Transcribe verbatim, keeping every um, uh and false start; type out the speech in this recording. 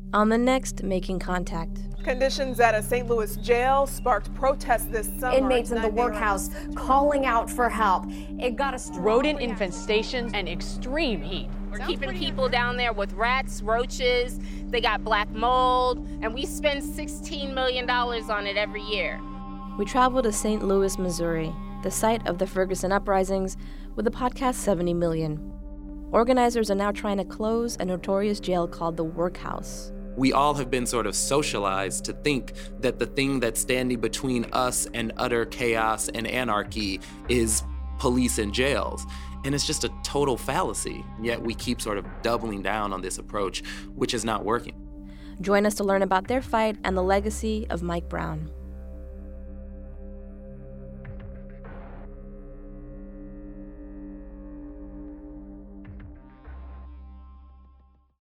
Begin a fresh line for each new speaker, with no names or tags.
On the next Making Contact.
Conditions at a Saint Louis jail sparked protests this summer.
Inmates in the workhouse calling out for help. It got us
rodent infestation and extreme heat.
We're keeping people down there with rats, roaches, they got black mold, and we spend sixteen million dollars on it every year.
We travel to Saint Louis, Missouri, the site of the Ferguson uprisings, with the podcast seventy million. Organizers are now trying to close a notorious jail called the Workhouse.
We all have been sort of socialized to think that the thing that's standing between us and utter chaos and anarchy is police and jails. And it's just a total fallacy. Yet we keep sort of doubling down on this approach, which is not working.
Join us to learn about their fight and the legacy of Mike Brown.